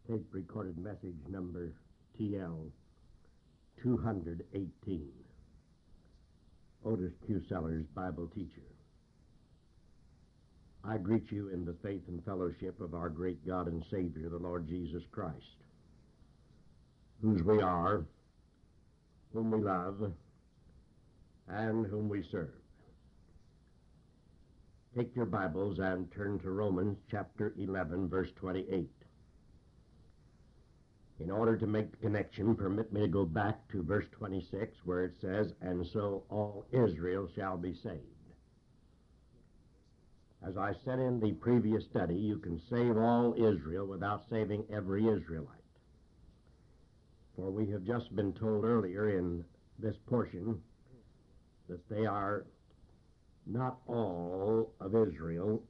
tape recorded message number TL 218. Otis Q. Sellers, Bible teacher. I greet you in the faith and fellowship of our great God and Savior, the Lord Jesus Christ, whose we are, whom we love, and whom we serve. Take your Bibles and turn to Romans chapter 11, verse 28. In order to make the connection, permit me to go back to verse 26, where it says, "And so all Israel shall be saved." As I said in the previous study, you can save all Israel without saving every Israelite. For we have just been told earlier in this portion that they are not all of Israel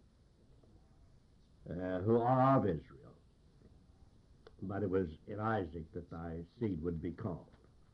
who are of Israel. But it was in Isaac that thy seed would be called.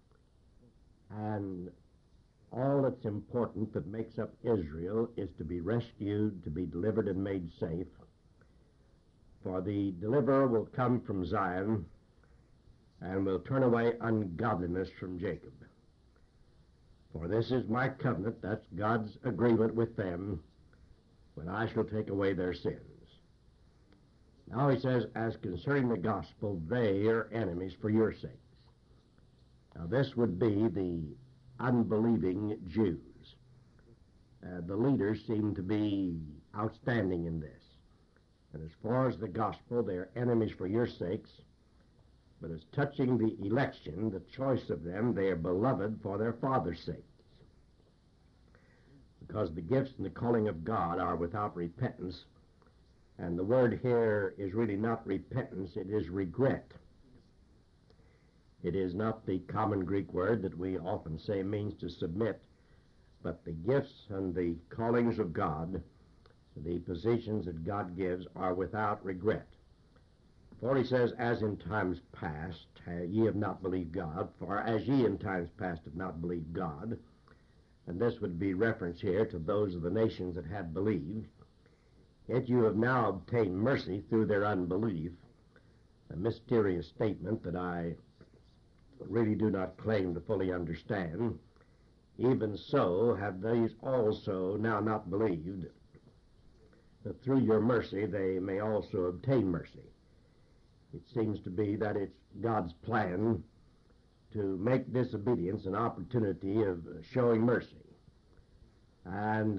And all that's important that makes up Israel is to be rescued, to be delivered and made safe. For the deliverer will come from Zion and will turn away ungodliness from Jacob. For this is my covenant, that's God's agreement with them, when I shall take away their sins. Now he says, as concerning the gospel, they are enemies for your sakes. Now this would be the unbelieving Jews. The leaders seem to be outstanding in this. And as far as the gospel, they are enemies for your sakes. But as touching the election, the choice of them, they are beloved for their Father's sakes. Because the gifts and the calling of God are without repentance. And the word here is really not repentance, it is regret. It is not the common Greek word that we often say means to submit, but the gifts and the callings of God, the positions that God gives, are without regret. For he says, as in times past ye have not believed God, for as ye in times past have not believed God, and this would be reference here to those of the nations that had believed, yet you have now obtained mercy through their unbelief, a mysterious statement that I really do not claim to fully understand. Even so have these also now not believed, that through your mercy they may also obtain mercy. It seems to be that it's God's plan to make disobedience an opportunity of showing mercy. And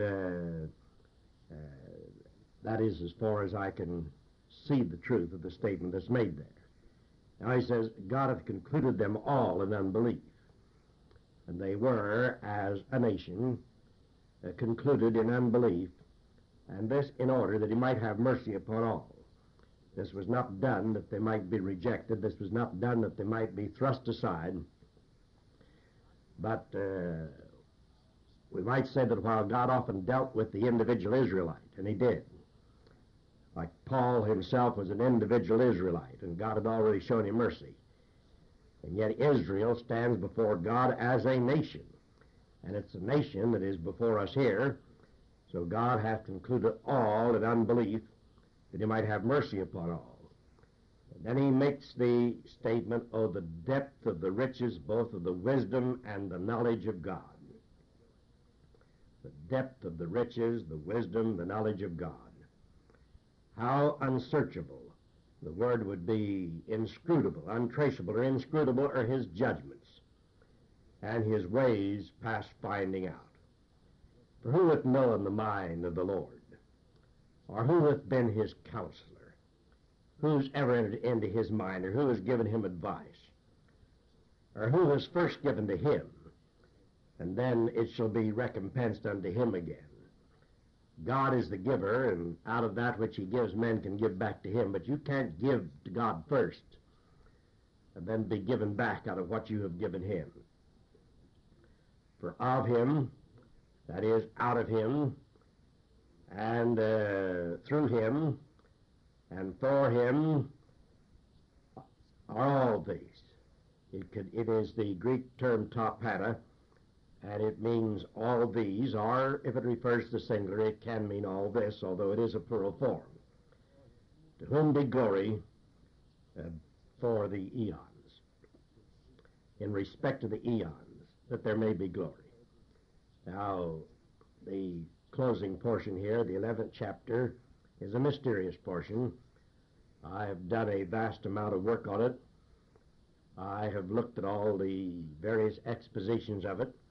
that is as far as I can see the truth of the statement that's made there. Now he says, God hath concluded them all in unbelief. And they were, as a nation, concluded in unbelief, and this in order that he might have mercy upon all. This was not done that they might be rejected. This was not done that they might be thrust aside. But we might say that while God often dealt with the individual Israelite, and he did, like Paul himself was an individual Israelite, and God had already shown him mercy. And yet Israel stands before God as a nation. And it's a nation that is before us here. So God hath concluded all in unbelief, that he might have mercy upon all. And then he makes the statement, oh, the depth of the riches, both of the wisdom and the knowledge of God. The depth of the riches, the wisdom, the knowledge of God. How unsearchable, the word would be inscrutable, untraceable, or inscrutable are his judgments, and his ways past finding out. For who hath known the mind of the Lord? Or who hath been his counselor? Who's ever entered into his mind, or who has given him advice? Or who has first given to him, and then it shall be recompensed unto him again? God is the giver, and out of that which he gives, men can give back to him. But you can't give to God first and then be given back out of what you have given him. For of him, that is, out of him, and through him, and for him, are all these. It is the Greek term tapata, and it means all these, or if it refers to singular, it can mean all this, although it is a plural form. To whom be glory for the eons, in respect to the eons, that there may be glory. Now, the closing portion here, the 11th chapter, is a mysterious portion. I have done a vast amount of work on it. I have looked at all the various expositions of it.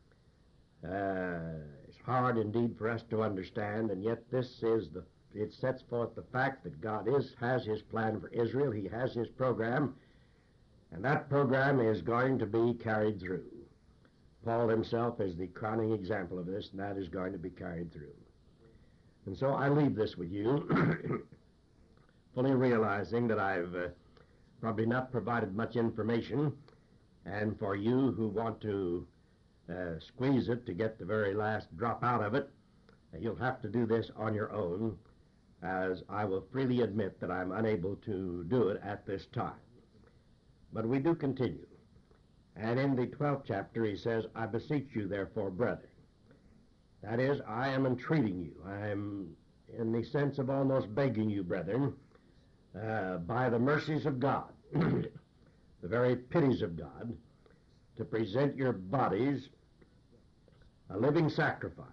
It's hard indeed for us to understand, and yet it sets forth the fact that God has his plan for Israel. He has his program, and that program is going to be carried through. Paul himself is the crowning example of this, and that is going to be carried through. And so I leave this with you, fully realizing that I've probably not provided much information, and for you who want to squeeze it to get the very last drop out of it, you'll have to do this on your own, as I will freely admit that I'm unable to do it at this time. But we do continue. And in the 12th chapter he says, I beseech you therefore, brethren. That is, I am entreating you. I am in the sense of almost begging you, brethren, by the mercies of God, the very pities of God, to present your bodies a living sacrifice.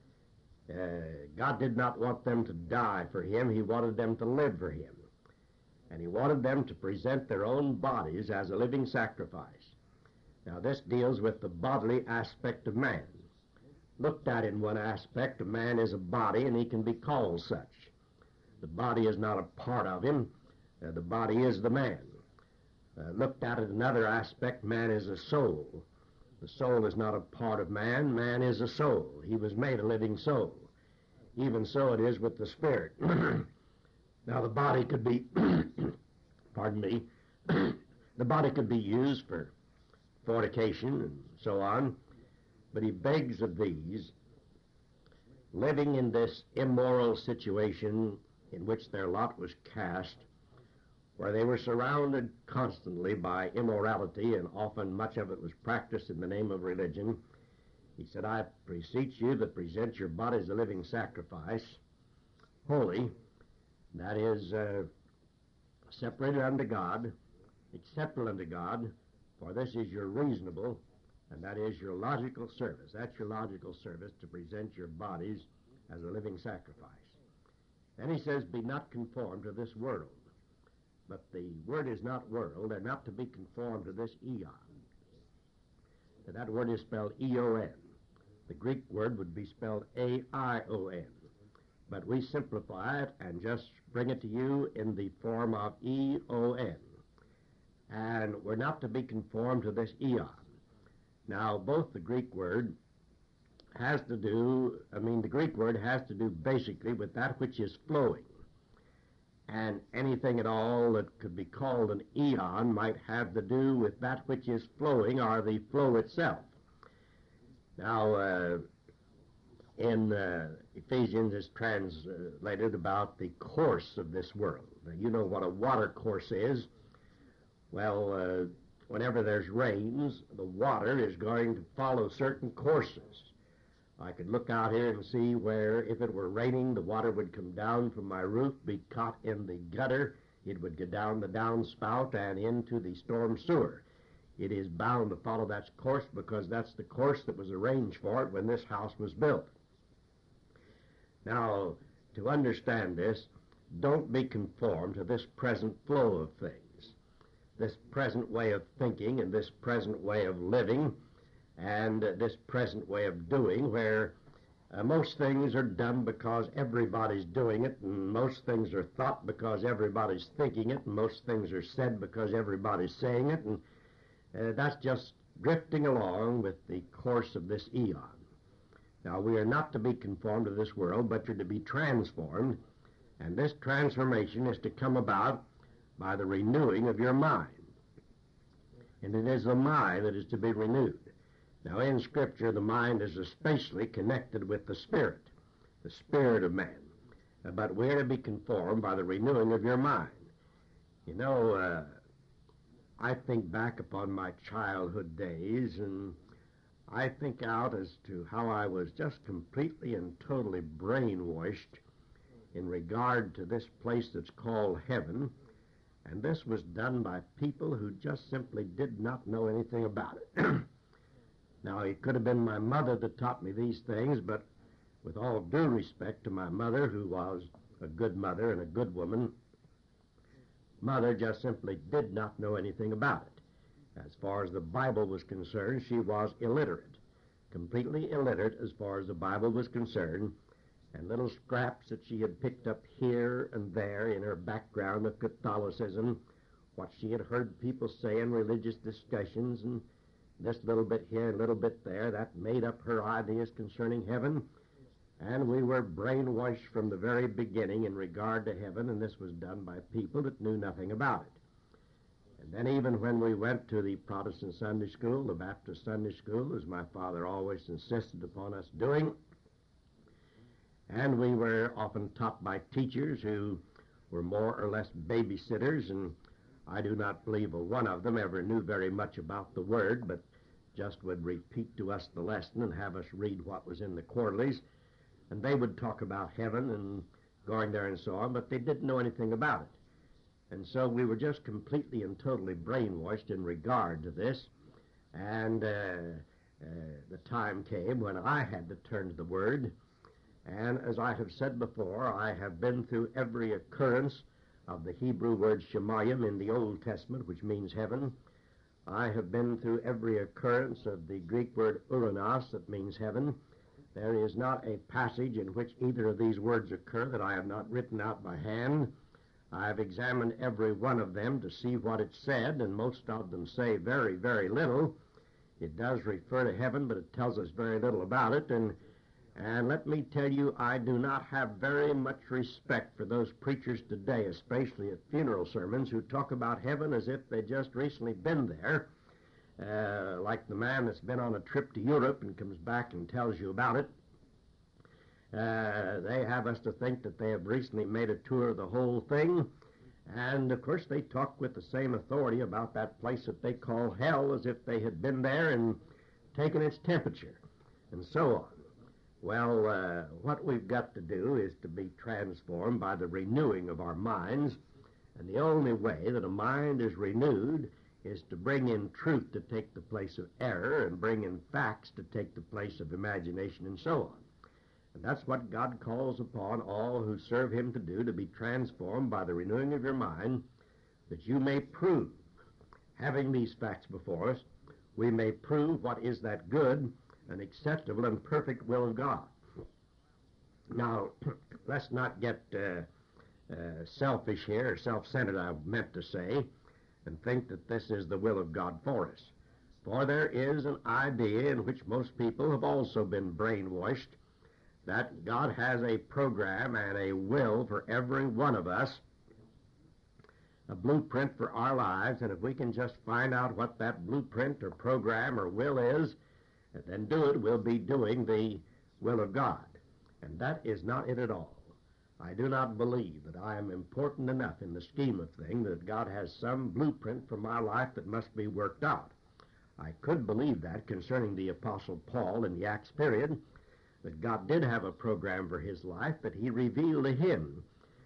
God did not want them to die for him. He wanted them to live for him. And he wanted them to present their own bodies as a living sacrifice. Now, this deals with the bodily aspect of man. Looked at in one aspect, a man is a body, and he can be called such. The body is not a part of him. The body is the man. Looked at in another aspect, man is a soul. The soul is not a part of man. Man is a soul. He was made a living soul. Even so it is with the spirit. Now, the body could be, pardon me, the body could be used for fornication and so on, but he begs of these, living in this immoral situation in which their lot was cast, where they were surrounded constantly by immorality, and often much of it was practiced in the name of religion. He said, I beseech you to present your bodies a living sacrifice, holy, that is, separated unto God, acceptable unto God, for this is your reasonable, and that is your logical service. That's your logical service, to present your bodies as a living sacrifice. Then he says, be not conformed to this world. But the word is not world. They're not to be conformed to this eon. That word is spelled E-O-N. The Greek word would be spelled A-I-O-N. But we simplify it and just bring it to you in the form of E-O-N. And we're not to be conformed to this eon. Now, both the Greek word the Greek word has to do basically with that which is flowing. And anything at all that could be called an eon might have to do with that which is flowing, or the flow itself. Now, in Ephesians is translated about the course of this world. Now, you know what a water course is. Well, whenever there's rains, the water is going to follow certain courses. I could look out here and see where, if it were raining, the water would come down from my roof, be caught in the gutter. It would go down the downspout and into the storm sewer. It is bound to follow that course, because that's the course that was arranged for it when this house was built. Now, to understand this, don't be conformed to this present flow of things, this present way of thinking and this present way of living, and this present way of doing, where most things are done because everybody's doing it, and most things are thought because everybody's thinking it, and most things are said because everybody's saying it, and that's just drifting along with the course of this eon. Now, we are not to be conformed to this world, but you're to be transformed, and this transformation is to come about by the renewing of your mind. And it is the mind that is to be renewed. Now, in Scripture, the mind is especially connected with the spirit of man. But we're to be conformed by the renewing of your mind. You know, I think back upon my childhood days, and I think out as to how I was just completely and totally brainwashed in regard to this place that's called heaven, And this was done by people who just simply did not know anything about it. Now, it could have been my mother that taught me these things, but with all due respect to my mother, who was a good mother and a good woman, Mother just simply did not know anything about it. As far as the Bible was concerned, she was illiterate, completely illiterate as far as the Bible was concerned, and little scraps that she had picked up here and there in her background of Catholicism, what she had heard people say in religious discussions, and this little bit here and little bit there, that made up her ideas concerning heaven. And we were brainwashed from the very beginning in regard to heaven, and this was done by people that knew nothing about it. And then even when we went to the Protestant Sunday school, the Baptist Sunday school, as my father always insisted upon us doing, and we were often taught by teachers who were more or less babysitters, and I do not believe a one of them ever knew very much about the Word, but just would repeat to us the lesson and have us read what was in the quarterlies. And they would talk about heaven and going there and so on, but they didn't know anything about it. And so we were just completely and totally brainwashed in regard to this. And the time came when I had to turn to the Word. And as I have said before, I have been through every occurrence of the Hebrew word Shemayim in the Old Testament, which means heaven. I have been through every occurrence of the Greek word Uranos, that means heaven. There is not a passage in which either of these words occur that I have not written out by hand. I have examined every one of them to see what it said, and most of them say very, very little. It does refer to heaven, but it tells us very little about it. And let me tell you, I do not have very much respect for those preachers today, especially at funeral sermons, who talk about heaven as if they just recently been there. Like the man that's been on a trip to Europe and comes back and tells you about it. They have us to think that they have recently made a tour of the whole thing. And, of course, they talk with the same authority about that place that they call hell as if they had been there and taken its temperature, and so on. Well, what we've got to do is to be transformed by the renewing of our minds. And the only way that a mind is renewed is to bring in truth to take the place of error and bring in facts to take the place of imagination and so on. And that's what God calls upon all who serve him to do, to be transformed by the renewing of your mind, that you may prove, having these facts before us, we may prove what is that good and acceptable and perfect will of God. Now, let's not get selfish here, or self-centered, I meant to say, and think that this is the will of God for us. For there is an idea in which most people have also been brainwashed, that God has a program and a will for every one of us, a blueprint for our lives, and if we can just find out what that blueprint or program or will is, and then do it, we'll be doing the will of God. And that is not it at all. I do not believe that I am important enough in the scheme of things that God has some blueprint for my life that must be worked out. I could believe that concerning the Apostle Paul in the Acts period, that God did have a program for his life that he revealed to him.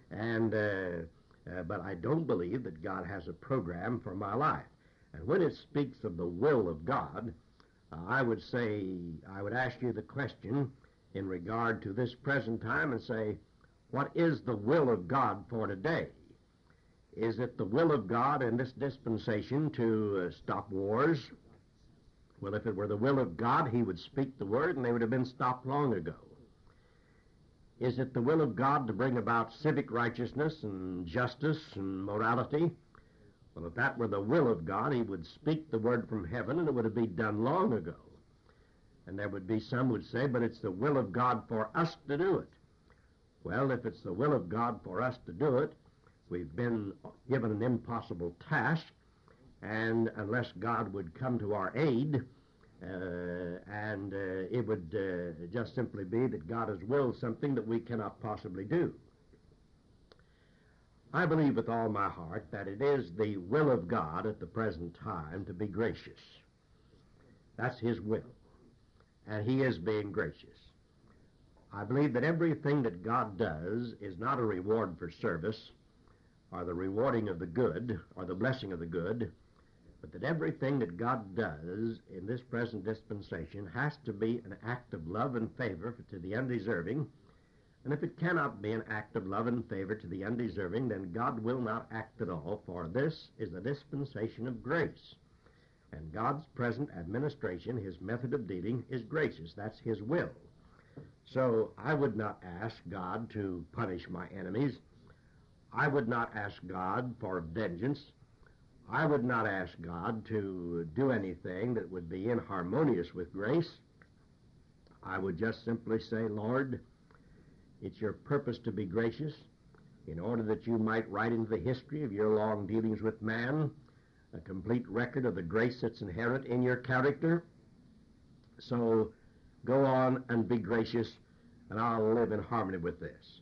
But I don't believe that God has a program for my life. And when it speaks of the will of God, I would ask you the question in regard to this present time and say, what is the will of God for today? Is it the will of God in this dispensation to stop wars? Well, if it were the will of God, he would speak the word and they would have been stopped long ago. Is it the will of God to bring about civic righteousness and justice and morality? Well, if that were the will of God, he would speak the word from heaven and it would have been done long ago. And there would be some would say, but it's the will of God for us to do it. Well, if it's the will of God for us to do it, we've been given an impossible task, and unless God would come to our aid, it would just simply be that God has willed something that we cannot possibly do. I believe with all my heart that it is the will of God at the present time to be gracious. That's his will, and he is being gracious. I believe that everything that God does is not a reward for service. or the rewarding of the good, or the blessing of the good, but that everything that God does in this present dispensation has to be an act of love and favor to the undeserving. And if it cannot be an act of love and favor to the undeserving, then God will not act at all, for this is the dispensation of grace. And God's present administration, his method of dealing, is gracious. That's his will. So I would not ask God to punish my enemies. I would not ask God for vengeance. I would not ask God to do anything that would be inharmonious with grace. I would just simply say, Lord, it's your purpose to be gracious in order that you might write into the history of your long dealings with man a complete record of the grace that's inherent in your character. So go on and be gracious, and I'll live in harmony with this.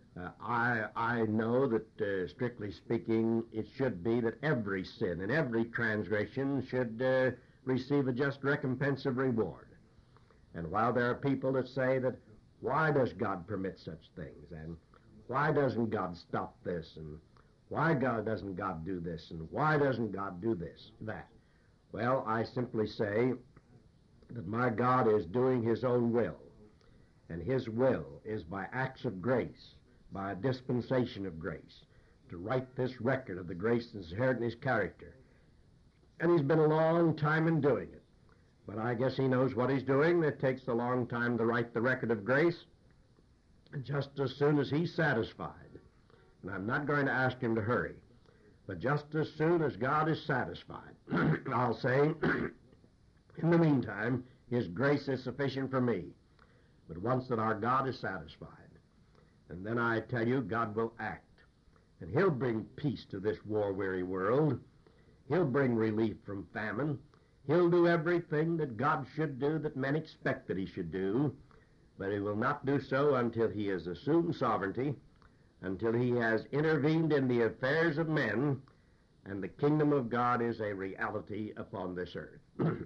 I know that, strictly speaking, it should be that every sin and every transgression should receive a just recompense of reward. And while there are people that say that, why does God permit such things? And why doesn't God stop this? And why doesn't God do this? And why doesn't God do this, that? Well, I simply say that my God is doing his own will. And his will is by acts of grace, by a dispensation of grace, to write this record of the grace that's inherent in his character. And he's been a long time in doing it. But I guess he knows what he's doing. It takes a long time to write the record of grace. And just as soon as he's satisfied, and I'm not going to ask him to hurry, but just as soon as God is satisfied, I'll say, in the meantime, his grace is sufficient for me. But once that our God is satisfied, and then I tell you, God will act. And he'll bring peace to this war-weary world. He'll bring relief from famine. He'll do everything that God should do, that men expect that he should do. But he will not do so until he has assumed sovereignty, until he has intervened in the affairs of men, and the kingdom of God is a reality upon this earth.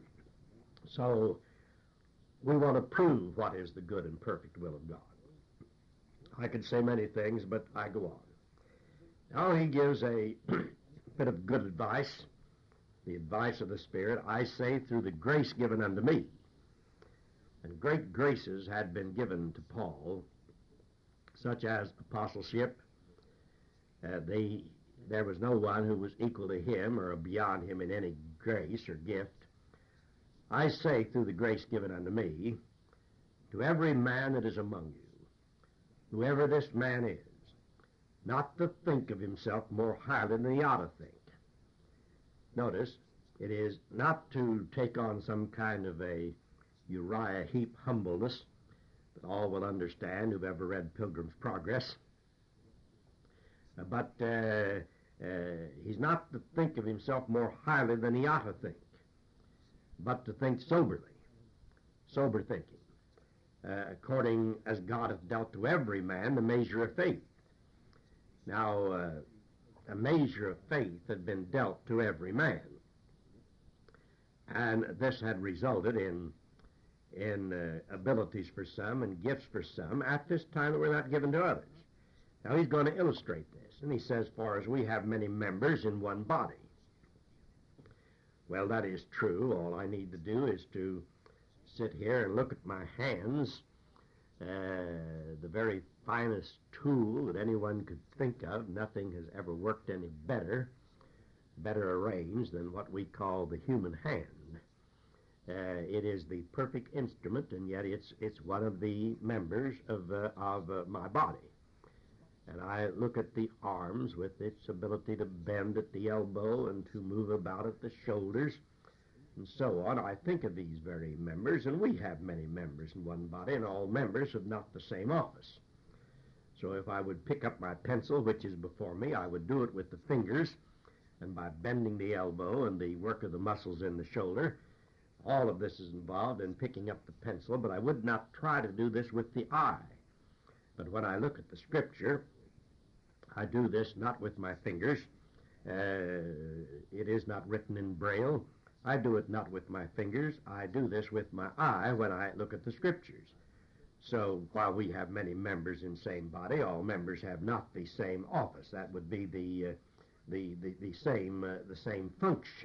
So we want to prove what is the good and perfect will of God. I could say many things, but I go on. Now he gives a bit of good advice, the advice of the Spirit, I say, through the grace given unto me. And great graces had been given to Paul, such as apostleship. There was no one who was equal to him or beyond him in any grace or gift. I say, through the grace given unto me, to every man that is among you, whoever this man is, not to think of himself more highly than he ought to think. Notice, it is not to take on some kind of a Uriah Heep humbleness that all will understand who've ever read Pilgrim's Progress. But he's not to think of himself more highly than he ought to think, but to think soberly, sober thinking, according as God hath dealt to every man the measure of faith. Now, a measure of faith had been dealt to every man, and this had resulted in abilities for some and gifts for some at this time that were not given to others. Now he's going to illustrate this, and he says, for as we have many members in one body. Well, that is true. All I need to do is to sit here and look at my hands, the very finest tool that anyone could think of. Nothing has ever worked any better arranged than what we call the human hand. It is the perfect instrument, and yet it's one of the members of my body. And I look at the arms with its ability to bend at the elbow and to move about at the shoulders and so on. I think of these very members, and we have many members in one body, and all members have not the same office. So if I would pick up my pencil, which is before me, I would do it with the fingers, and by bending the elbow and the work of the muscles in the shoulder. All of this is involved in picking up the pencil, but I would not try to do this with the eye. But when I look at the Scripture, I do this not with my fingers. It is not written in Braille. I do it not with my fingers. I do this with my eye when I look at the Scriptures. So while we have many members in same body, all members have not the same office. That would be the same function.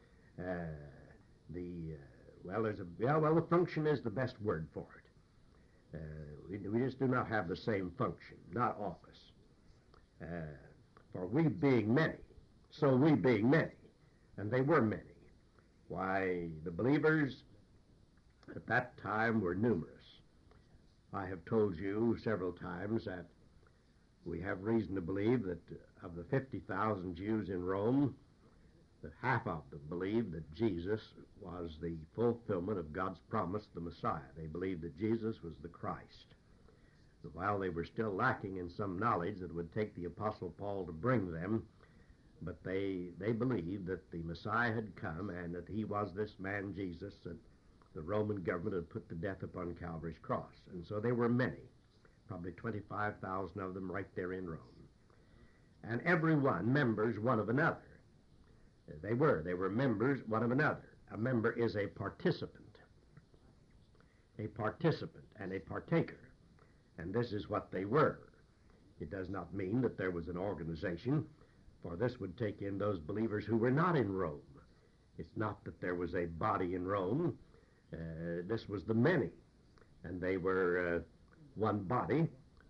The function is the best word for it. We just do not have the same function, not office. For we being many, so we being many, and they were many. Why, the believers at that time were numerous. I have told you several times that we have reason to believe that of the 50,000 Jews in Rome, that half of them believed that Jesus was the fulfillment of God's promise, the Messiah. They believed that Jesus was the Christ. But while they were still lacking in some knowledge that would take the Apostle Paul to bring them, but they believed that the Messiah had come and that he was this man Jesus that the Roman government had put to death upon Calvary's cross. And so there were many, probably 25,000 of them right there in Rome. And every one members one of another. They were members one of another. A member is a participant and a partaker. And this is what they were. It does not mean that there was an organization, for this would take in those believers who were not in Rome. It's not that there was a body in Rome. This was the many. And they were one body,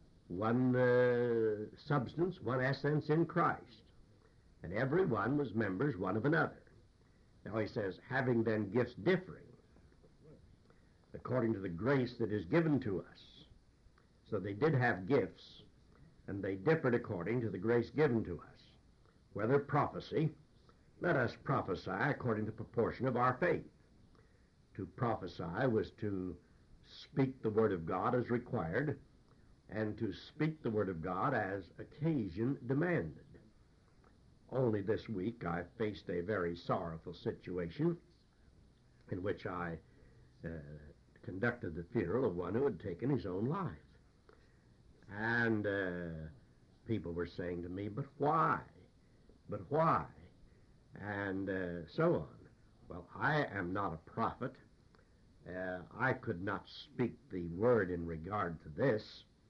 one substance, one essence in Christ. And every one was members one of another. Now he says, having then gifts differing, according to the grace that is given to us. So they did have gifts, and they differed according to the grace given to us. Whether prophecy, let us prophesy according to the proportion of our faith. To prophesy was to speak the word of God as required, and to speak the word of God as occasion demanded. Only this week I faced a very sorrowful situation in which I conducted the funeral of one who had taken his own life. And people were saying to me, but why? But why? And so on. Well, I am not a prophet. I could not speak the word in regard to this.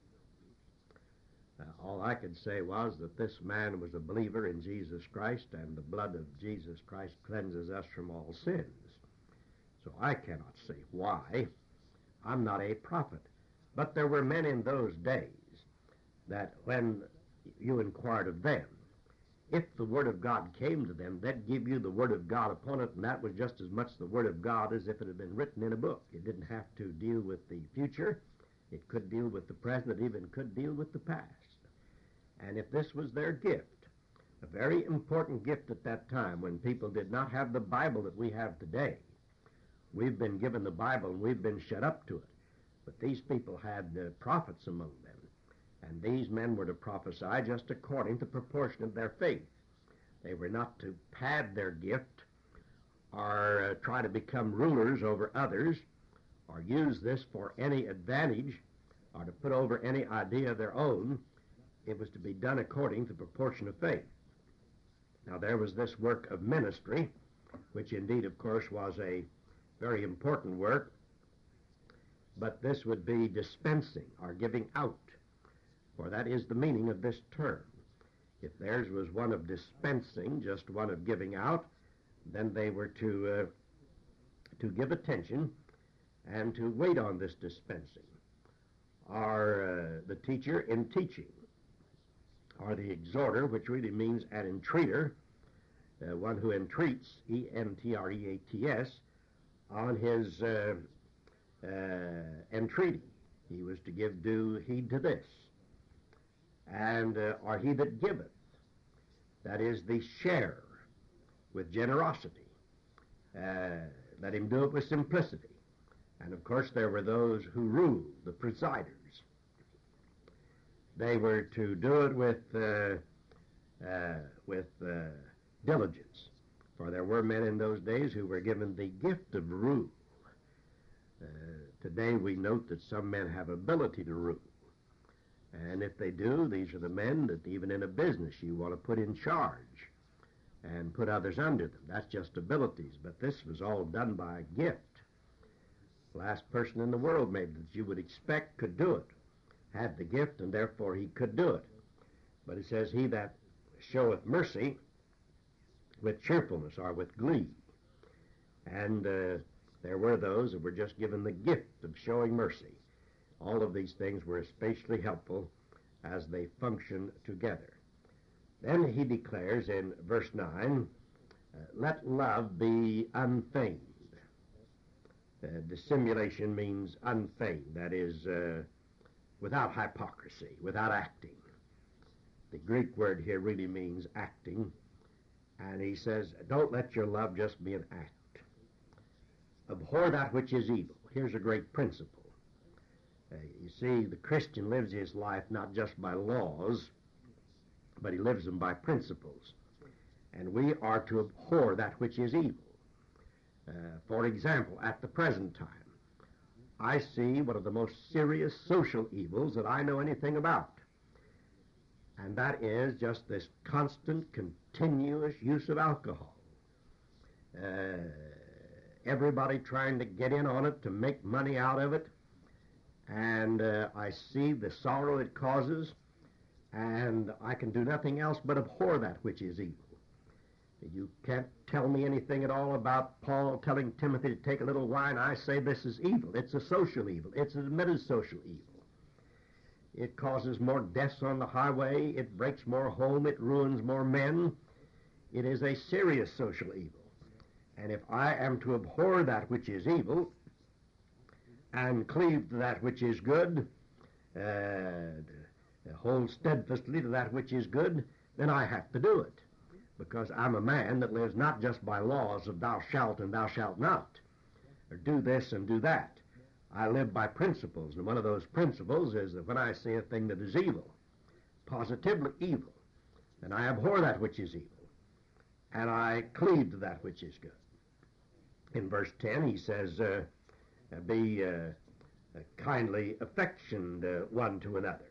All I could say was that this man was a believer in Jesus Christ, and the blood of Jesus Christ cleanses us from all sins. So I cannot say why. I'm not a prophet. But there were men in those days that when you inquired of them, if the Word of God came to them, they'd give you the Word of God upon it, and that was just as much the Word of God as if it had been written in a book. It didn't have to deal with the future. It could deal with the present. It even could deal with the past. And if this was their gift, a very important gift at that time when people did not have the Bible that we have today, we've been given the Bible and we've been shut up to it. But these people had prophets among them, and these men were to prophesy just according to the proportion of their faith. They were not to pad their gift or try to become rulers over others or use this for any advantage or to put over any idea of their own. It was to be done according to the proportion of faith. Now there was this work of ministry, which indeed, of course, was a very important work, but this would be dispensing or giving out, for that is the meaning of this term. If theirs was one of dispensing, just one of giving out, then they were to give attention and to wait on this dispensing, or the teacher in teaching, or the exhorter, which really means an entreater, one who entreats, E-N-T-R-E-A-T-S, on his entreaty. He was to give due heed to this. And, or he that giveth, that is the share with generosity. Let him do it with simplicity. And of course there were those who ruled, the presiders. They were to do it with diligence, for there were men in those days who were given the gift of rule. Today we note that some men have ability to rule, and if they do, these are the men that even in a business you want to put in charge and put others under them. That's just abilities, but this was all done by a gift. The last person in the world maybe that you would expect could do it, had the gift, and therefore he could do it. But it says, he that showeth mercy with cheerfulness or with glee. And there were those that were just given the gift of showing mercy. All of these things were especially helpful as they function together. Then he declares in verse 9, let love be unfeigned. Dissimulation means unfeigned, that is, without hypocrisy, without acting. The Greek word here really means acting. And he says, don't let your love just be an act. Abhor that which is evil. Here's a great principle. You see, the Christian lives his life not just by laws, but he lives them by principles. And we are to abhor that which is evil. For example, at the present time, I see one of the most serious social evils that I know anything about. And that is just this constant, continuous use of alcohol. Everybody trying to get in on it, to make money out of it. And I see the sorrow it causes, and I can do nothing else but abhor that which is evil. You can't tell me anything at all about Paul telling Timothy to take a little wine. I say this is evil. It's a social evil. It's an admitted social evil. It causes more deaths on the highway. It breaks more home. It ruins more men. It is a serious social evil. And if I am to abhor that which is evil and cleave to that which is good, hold steadfastly to that which is good, then I have to do it. Because I'm a man that lives not just by laws of thou shalt and thou shalt not, or do this and do that. I live by principles, and one of those principles is that when I see a thing that is evil, positively evil, then I abhor that which is evil, and I cleave to that which is good. In verse 10 he says, be kindly affectioned one to another.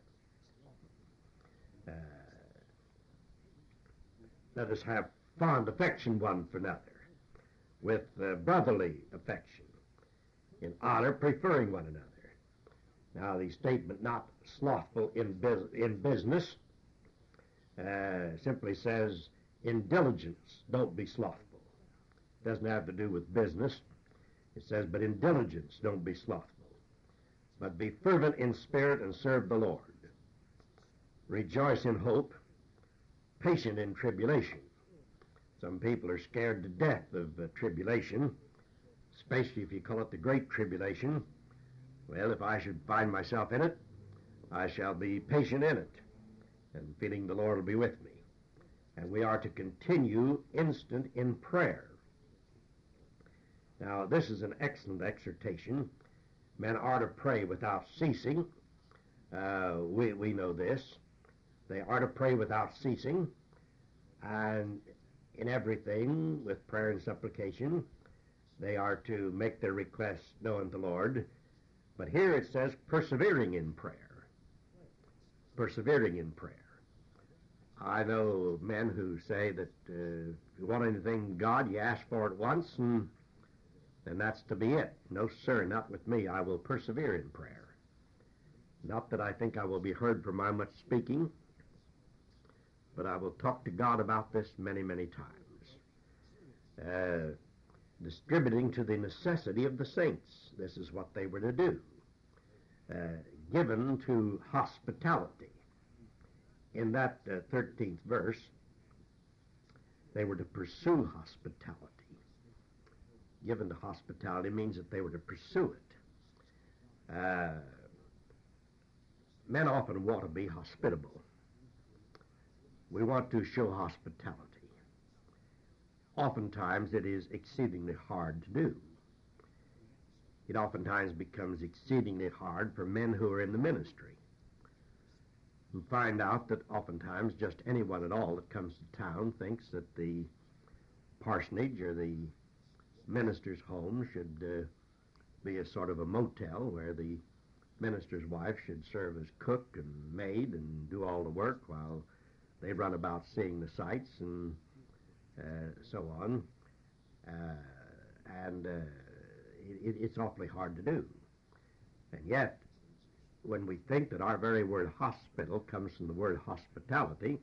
Let us have fond affection one for another, with brotherly affection, in honor preferring one another. Now the statement, not slothful in business, simply says, in diligence, don't be slothful. It doesn't have to do with business. It says, but in diligence, don't be slothful. But be fervent in spirit and serve the Lord. Rejoice in hope, patient in tribulation. Some people are scared to death of tribulation, especially if you call it the Great Tribulation. Well, if I should find myself in it, I shall be patient in it, and feeling the Lord will be with me. And we are to continue instant in prayer. Now, this is an excellent exhortation. Men are to pray without ceasing. We know this. They are to pray without ceasing, and in everything, with prayer and supplication, they are to make their requests known to the Lord. But here it says, persevering in prayer. Persevering in prayer. I know men who say that if you want anything God, you ask for it once, and then that's to be it. No, sir, not with me. I will persevere in prayer. Not that I think I will be heard for my much speaking, but I will talk to God about this many, many times. Distributing to the necessity of the saints. This is what they were to do. Given to hospitality. In that 13th verse, they were to pursue hospitality. Given to hospitality means that they were to pursue it. Men often want to be hospitable. We want to show hospitality. Oftentimes it is exceedingly hard to do. It oftentimes becomes exceedingly hard for men who are in the ministry. You find out that oftentimes just anyone at all that comes to town thinks that the parsonage or the minister's home should be a sort of a motel where the minister's wife should serve as cook and maid and do all the work while they run about seeing the sights and so on. And it's awfully hard to do. And yet, when we think that our very word hospital comes from the word hospitality,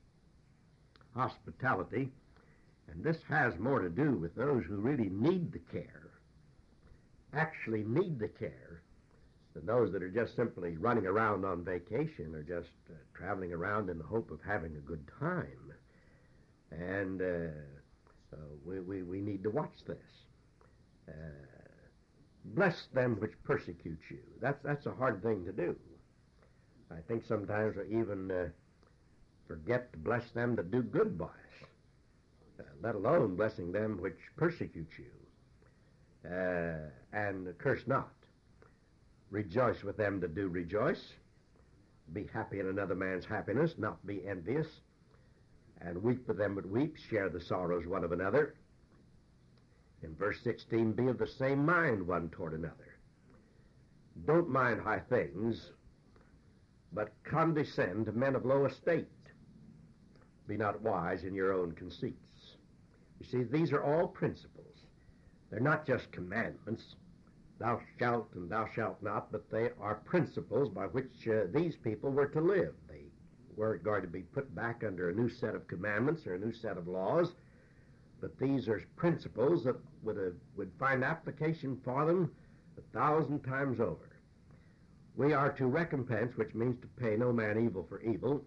and this has more to do with those who really need the care, actually need the care, than those that are just simply running around on vacation or just traveling around in the hope of having a good time. And we need to watch this. Bless them which persecute you. That's a hard thing to do. I think sometimes we even forget to bless them that do good by us, let alone blessing them which persecute you. And curse not. Rejoice with them that do rejoice. Be happy in another man's happiness, not be envious. And weep with them that weep, share the sorrows one of another. In verse 16, be of the same mind one toward another. Don't mind high things, but condescend to men of low estate. Be not wise in your own conceits. You see, these are all principles. They're not just commandments, thou shalt and thou shalt not, but they are principles by which these people were to live. They weren't going to be put back under a new set of commandments or a new set of laws, but these are principles that would find application for them 1,000 times over. We are to recompense, which means to pay no man evil for evil,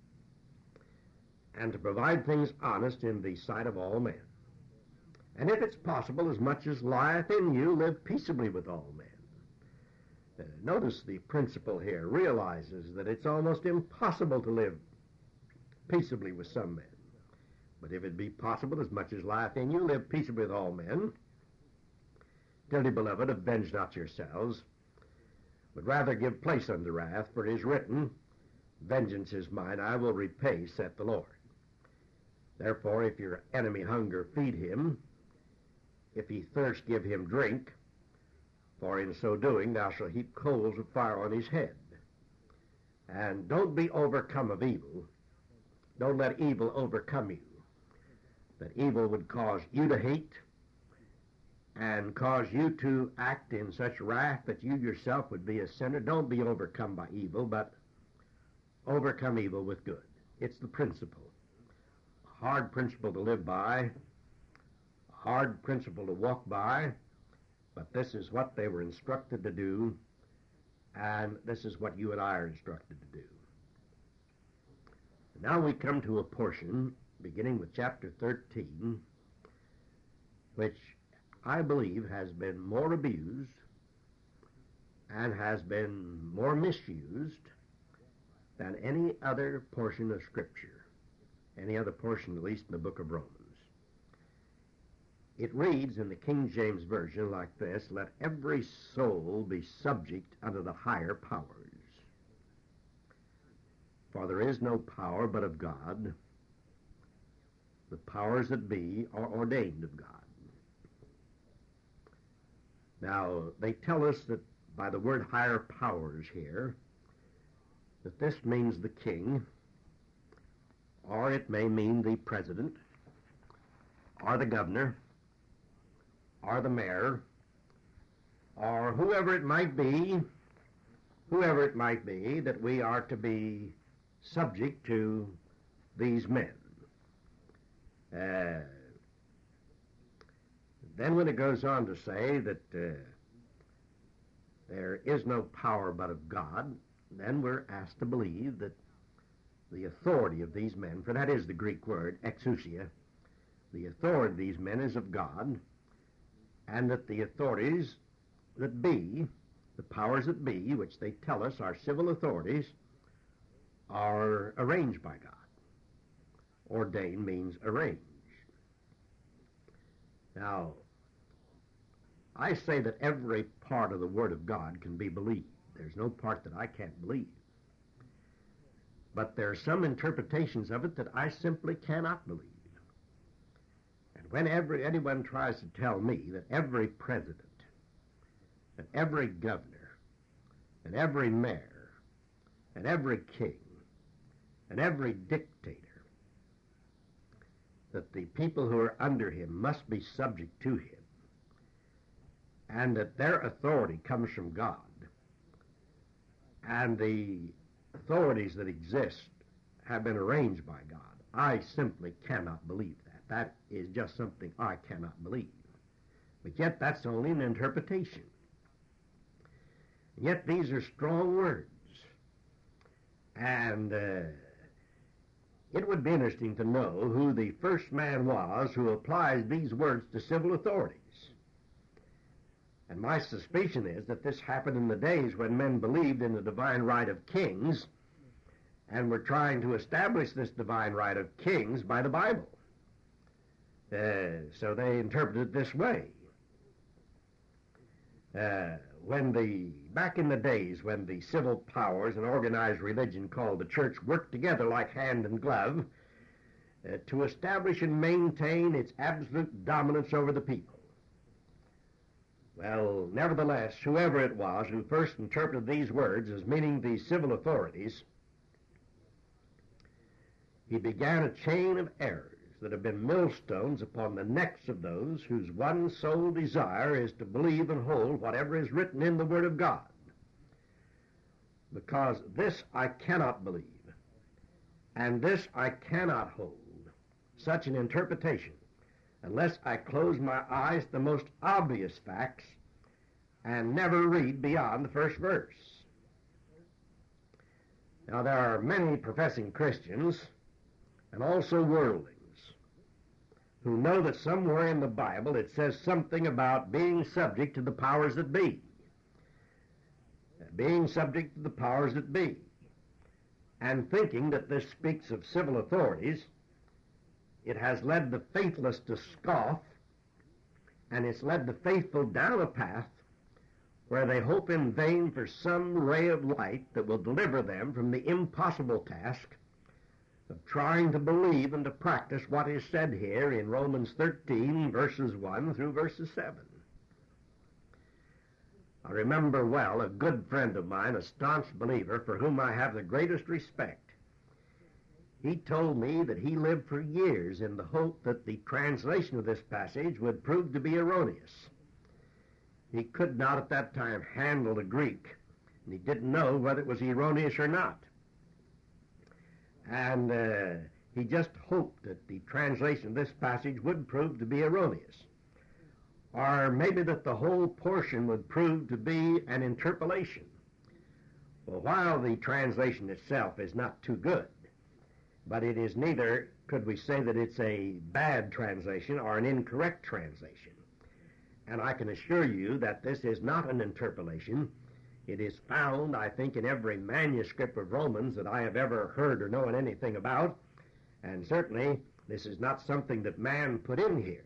and to provide things honest in the sight of all men. And if it's possible, as much as lieth in you, live peaceably with all men. Notice the principle here realizes that it's almost impossible to live peaceably with some men. But if it be possible, as much as lieth in you, live peaceably with all men. Dearly beloved, avenge not yourselves, but rather give place unto wrath, for it is written, vengeance is mine, I will repay, saith the Lord. Therefore, if your enemy hunger, feed him. If he thirst, give him drink. For in so doing, thou shalt heap coals of fire on his head. And don't be overcome of evil. Don't let evil overcome you. That evil would cause you to hate and cause you to act in such wrath that you yourself would be a sinner. Don't be overcome by evil, but overcome evil with good. It's the principle. A hard principle to live by, a hard principle to walk by, but this is what they were instructed to do, and this is what you and I are instructed to do. Now we come to a portion, beginning with chapter 13, which I believe has been more abused and has been more misused than any other portion of Scripture, any other portion, at least in the book of Romans. It reads in the King James Version like this, let every soul be subject unto the higher powers. For there is no power but of God. The powers that be are ordained of God. Now, they tell us that by the word higher powers here, that this means the king, or it may mean the president, or the governor, or the mayor, or whoever it might be, that we are to be subject to these men. Then when it goes on to say that there is no power but of God, then we're asked to believe that the authority of these men, for that is the Greek word, exousia, the authority of these men is of God, and that the authorities that be, the powers that be, which they tell us are civil authorities, are arranged by God. Ordain means arrange. Now, I say that every part of the Word of God can be believed. There's no part that I can't believe. But there are some interpretations of it that I simply cannot believe. And when anyone tries to tell me that every president, and every governor, and every mayor, and every king, and every dictator, that the people who are under him must be subject to him, and that their authority comes from God, and the authorities that exist have been arranged by God, I simply cannot believe that. That is just something I cannot believe. But yet that's only an interpretation. Yet these are strong words. And it would be interesting to know who the first man was who applies these words to civil authorities. And my suspicion is that this happened in the days when men believed in the divine right of kings and were trying to establish this divine right of kings by the Bible. So they interpreted it this way. Back in the days when the civil powers and organized religion called the church worked together like hand and glove to establish and maintain its absolute dominance over the people. Well, nevertheless, whoever it was who first interpreted these words as meaning the civil authorities, he began a chain of errors that have been millstones upon the necks of those whose one sole desire is to believe and hold whatever is written in the Word of God. Because this I cannot believe, and this I cannot hold, such an interpretation, unless I close my eyes to the most obvious facts and never read beyond the first verse. Now, there are many professing Christians and also worldlings who know that somewhere in the Bible it says something about being subject to the powers that be. Being subject to the powers that be. And thinking that this speaks of civil authorities, it has led the faithless to scoff, and it's led the faithful down a path where they hope in vain for some ray of light that will deliver them from the impossible task of trying to believe and to practice what is said here in Romans 13, verses 1 through verses 7. I remember well a good friend of mine, a staunch believer for whom I have the greatest respect. He told me that he lived for years in the hope that the translation of this passage would prove to be erroneous. He could not at that time handle the Greek, and he didn't know whether it was erroneous or not. And he just hoped that the translation of this passage would prove to be erroneous, or maybe that the whole portion would prove to be an interpolation. Well, while the translation itself is not too good, but it is neither, could we say that it's a bad translation or an incorrect translation. And I can assure you that this is not an interpolation. It is found, I think, in every manuscript of Romans that I have ever heard or known anything about, and certainly this is not something that man put in here.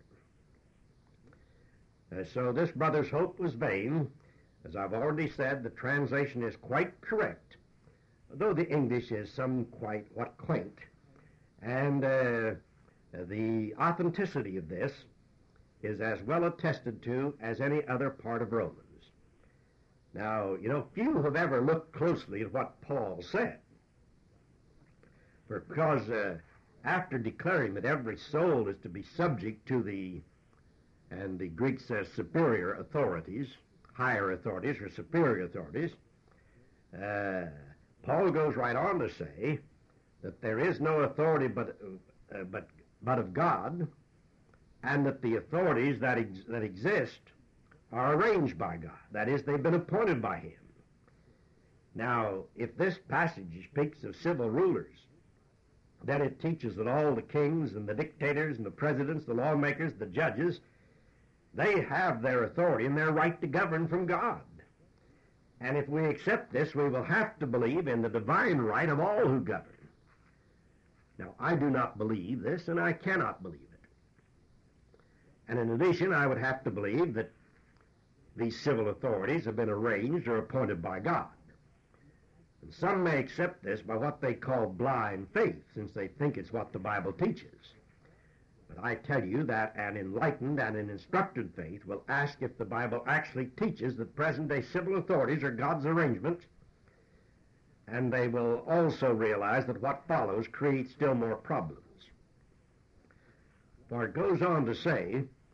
So this brother's hope was vain. As I've already said, the translation is quite correct, though the English is quite quaint. And the authenticity of this is as well attested to as any other part of Romans. Now, few have ever looked closely at what Paul said. Because after declaring that every soul is to be subject to the Greek says superior authorities, higher authorities or superior authorities, Paul goes right on to say that there is no authority but of God, and that the authorities that exist are arranged by God. That is, they've been appointed by Him. Now, if this passage speaks of civil rulers, then it teaches that all the kings and the dictators and the presidents, the lawmakers, the judges, they have their authority and their right to govern from God. And if we accept this, we will have to believe in the divine right of all who govern. Now, I do not believe this, and I cannot believe it. And in addition, I would have to believe that these civil authorities have been arranged or appointed by God. And some may accept this by what they call blind faith, since they think it's what the Bible teaches. But I tell you that an enlightened and an instructed faith will ask if the Bible actually teaches that present-day civil authorities are God's arrangement, and they will also realize that what follows creates still more problems. For it goes on to say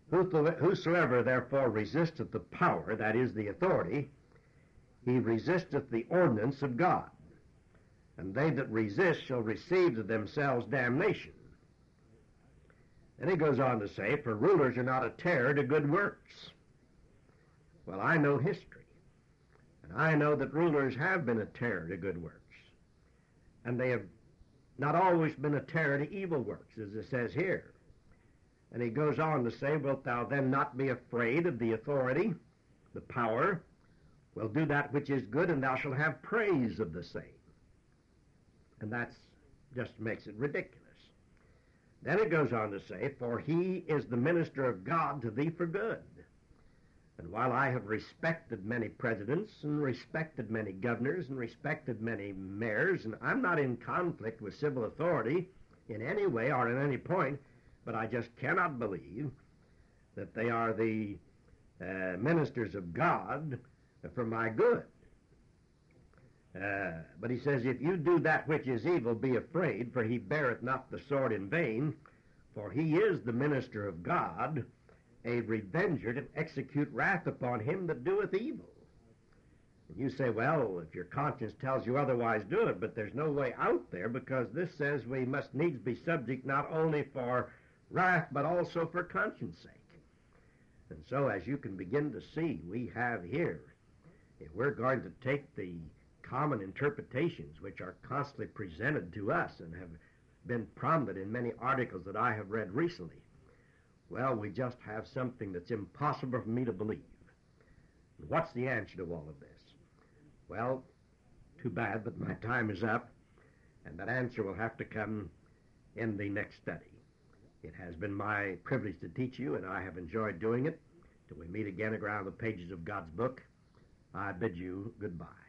Whosoever therefore resisteth the power, that is the authority, he resisteth the ordinance of God. And they that resist shall receive to themselves damnation. And he goes on to say, for rulers are not a terror to good works. Well, I know history, and I know that rulers have been a terror to good works. And they have not always been a terror to evil works, as it says here. And he goes on to say, wilt thou then not be afraid of the authority, the power? Well, do that which is good, and thou shalt have praise of the same. And that just makes it ridiculous. Then it goes on to say, for he is the minister of God to thee for good. And while I have respected many presidents and respected many governors and respected many mayors, and I'm not in conflict with civil authority in any way or at any point, but I just cannot believe that they are the ministers of God for my good. But he says, if you do that which is evil, be afraid, for he beareth not the sword in vain, for he is the minister of God, a revenger to execute wrath upon him that doeth evil. And you say, well, if your conscience tells you otherwise, do it, but there's no way out there, because this says we must needs be subject not only for wrath, but also for conscience sake. And so, as you can begin to see, we have here, if we're going to take the common interpretations which are constantly presented to us and have been prominent in many articles that I have read recently, well, we just have something that's impossible for me to believe. And what's the answer to all of this? Well, too bad, but my time is up, and that answer will have to come in the next study. It has been my privilege to teach you, and I have enjoyed doing it. Till we meet again around the pages of God's book, I bid you goodbye.